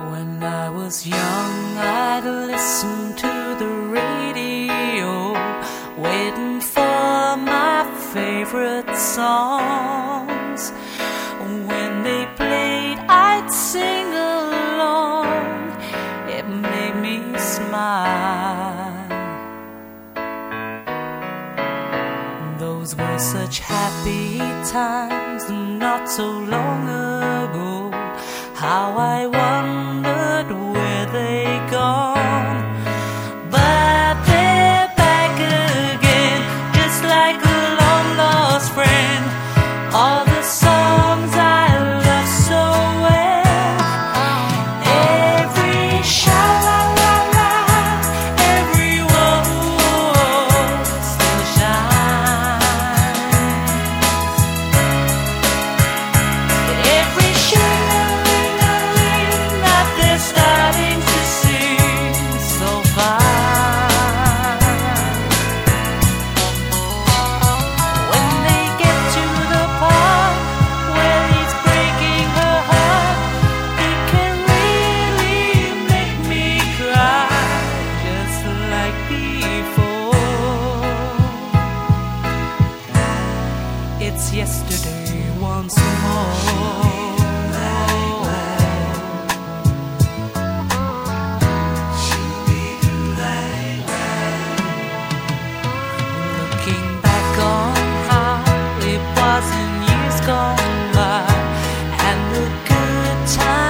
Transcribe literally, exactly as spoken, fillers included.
When I was young, I'd listen to the radio, waiting for my favorite songs. When they played, I'd sing along. It made me smile. Those were such happy times, not so long ago. How I wondered where they gone. But they're back again, just like a long lost friend. All the songs I love so well, every sha-la-la-la, every word still shines. Every shilling that they're starting to sing so fine. When they get to the part where he's breaking her heart, he can really make me cry, just like before. It's yesterday once more. Looking back on how it was in years gone by, and the good times